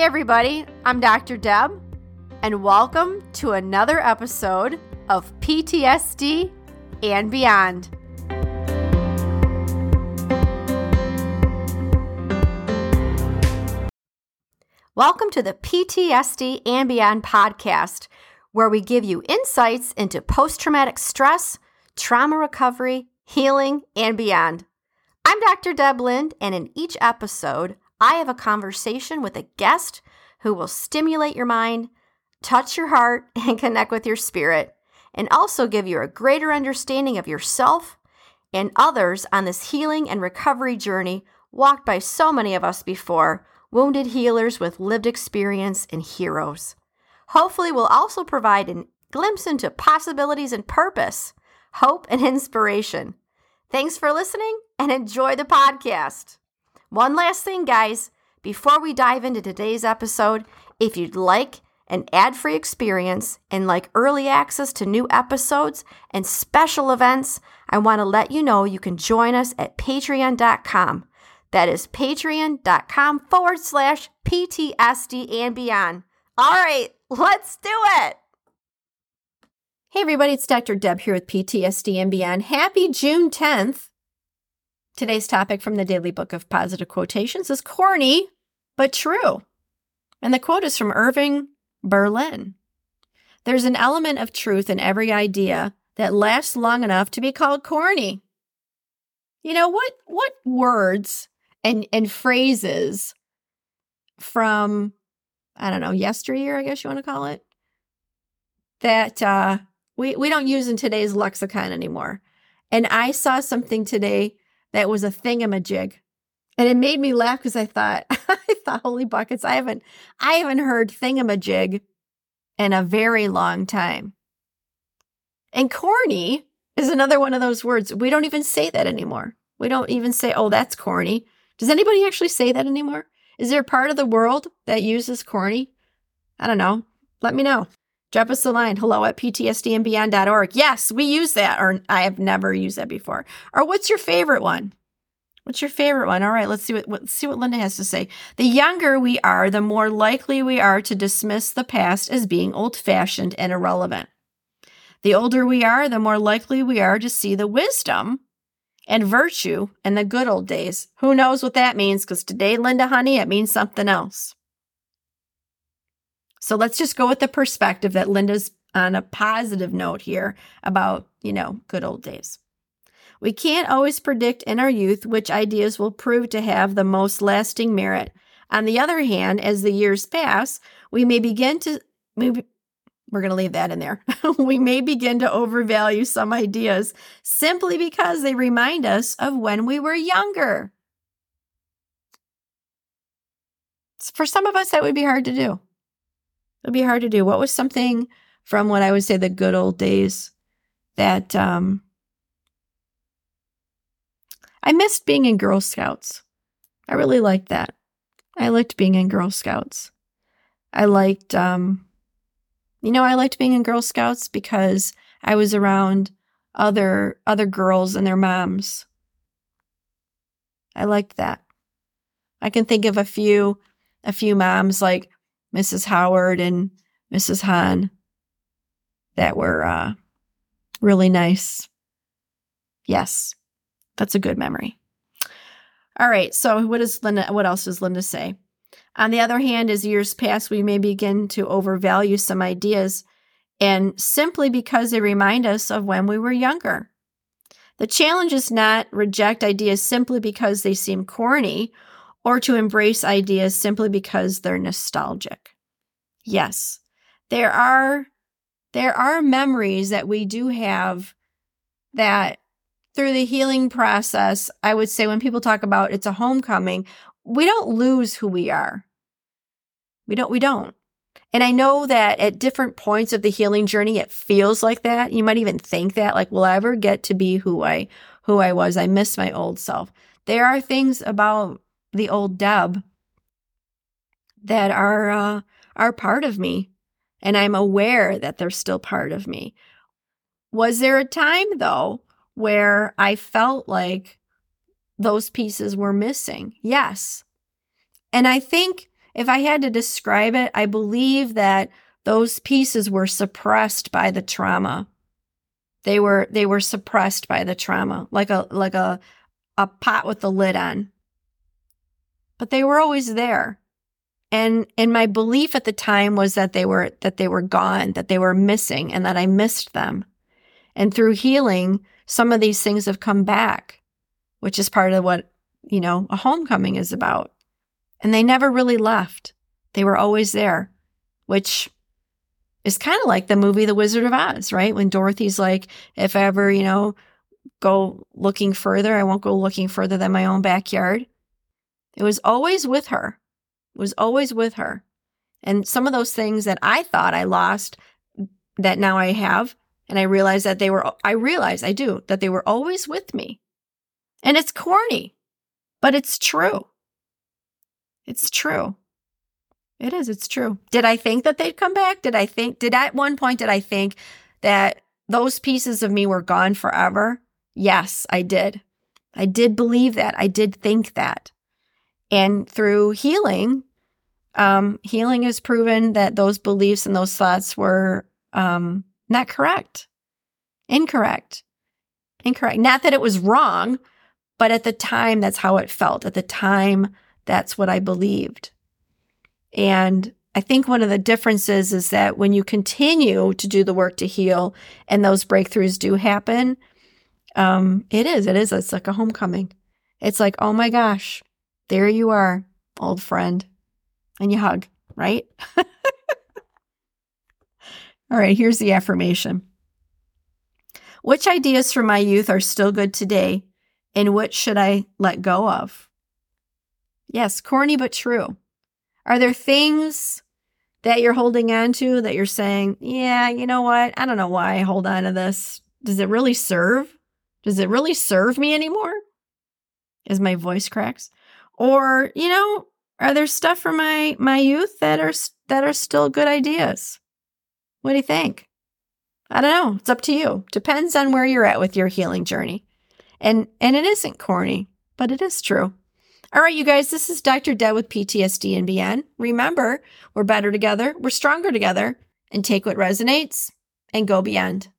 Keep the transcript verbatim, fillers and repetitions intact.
everybody, I'm Doctor Deb, and welcome to another episode of P T S D and Beyond. Welcome to the P T S D and Beyond podcast, where we give you insights into post-traumatic stress, trauma recovery, healing, and beyond. I'm Doctor Deb Lind, and in each episode, I have a conversation with a guest who will stimulate your mind, touch your heart, and connect with your spirit, and also give you a greater understanding of yourself and others on this healing and recovery journey walked by so many of us before, wounded healers with lived experience and heroes. Hopefully, we'll also provide a glimpse into possibilities and purpose, hope, and inspiration. Thanks for listening and enjoy the podcast. One last thing, guys, before we dive into today's episode, if you'd like an ad-free experience and like early access to new episodes and special events, I want to let you know you can join us at patreon dot com. That is patreon.com forward slash PTSD and beyond. All right, let's do it. Hey everybody, it's Doctor Deb here with P T S D and Beyond. Happy June tenth. Today's topic from the Daily Book of Positive Quotations is corny, but true. And the quote is from Irving Berlin. There's an element of truth in every idea that lasts long enough to be called corny. You know, what what words and, and phrases from, I don't know, yesteryear, I guess you want to call it, that uh, we, we don't use in today's lexicon anymore. And I saw something today that was a thingamajig. And it made me laugh because I thought, I thought, holy buckets, I haven't, I haven't heard thingamajig in a very long time. And corny is another one of those words. We don't even say that anymore. We don't even say, oh, that's corny. Does anybody actually say that anymore? Is there a part of the world that uses corny? I don't know. Let me know. Drop us a line, hello at P T S D and beyond dot org. Yes, we use that, or I have never used that before. Or what's your favorite one? What's your favorite one? All right, let's see what, let's see what Linda has to say. The younger we are, the more likely we are to dismiss the past as being old-fashioned and irrelevant. The older we are, the more likely we are to see the wisdom and virtue in the good old days. Who knows what that means? Because today, Linda, honey, it means something else. So let's just go with the perspective that Linda's on a positive note here about, you know, good old days. We can't always predict in our youth which ideas will prove to have the most lasting merit. On the other hand, as the years pass, we may begin to, maybe, we're going to leave that in there. We may begin to overvalue some ideas simply because they remind us of when we were younger. For some of us, that would be hard to do. It'd be hard to do. What was something from what I would say the good old days that um, I missed being in Girl Scouts. I really liked that. I liked being in Girl Scouts. I liked, um, you know, I liked being in Girl Scouts because I was around other other girls and their moms. I liked that. I can think of a few a few moms like Missus Howard and Missus Hahn that were uh, really nice. Yes, that's a good memory. All right, so what is Linda? What else does Linda say? On the other hand, as years pass, we may begin to overvalue some ideas, and simply because they remind us of when we were younger. The challenge is not reject ideas simply because they seem corny, or to embrace ideas simply because they're nostalgic. Yes, there are there are memories that we do have that through the healing process, I would say when people talk about it's a homecoming, we don't lose who we are. We don't, we don't. And I know that at different points of the healing journey, it feels like that. You might even think that, like, will I ever get to be who I who I was? I miss my old self. There are things about the old Deb that are uh, are part of me, and I'm aware that they're still part of me. Was there a time, though, where I felt like those pieces were missing? Yes. And I think if I had to describe it, I believe that those pieces were suppressed by the trauma. They were they were suppressed by the trauma, like a like a a pot with the lid on. But they were always there. And and my belief at the time was that they were that they were gone, that they were missing, and that I missed them. And through healing, some of these things have come back, which is part of what, you know, a homecoming is about. And they never really left. They were always there, which is kind of like the movie The Wizard of Oz, right? When Dorothy's like, if I ever, you know, go looking further, I won't go looking further than my own backyard. It was always with her. It was always with her. And some of those things that I thought I lost, that now I have, and I realize that they were, I realize, I do, that they were always with me. And it's corny, but it's true. It's true. It is, it's true. Did I think that they'd come back? Did I think, did at one point, did I think that those pieces of me were gone forever? Yes, I did. I did believe that. I did think that. And through healing, um, healing has proven that those beliefs and those thoughts were um, not correct. Incorrect. Incorrect. Not that it was wrong, but at the time, that's how it felt. At the time, that's what I believed. And I think one of the differences is that when you continue to do the work to heal and those breakthroughs do happen, um, it is, it is, it's like a homecoming. It's like, oh my gosh, there you are, old friend. And you hug, right? All right, here's the affirmation. Which ideas from my youth are still good today, and which should I let go of? Yes, corny but true. Are there things that you're holding on to that you're saying, yeah, you know what? I don't know why I hold on to this. Does it really serve? Does it really serve me anymore? As my voice cracks. Or, you know, are there stuff from my, my youth that are that are still good ideas? What do you think? I don't know. It's up to you. Depends on where you're at with your healing journey. And and it isn't corny, but it is true. All right, you guys, this is Doctor Deb with P T S D and Beyond. Remember, we're better together, we're stronger together, and take what resonates and go beyond.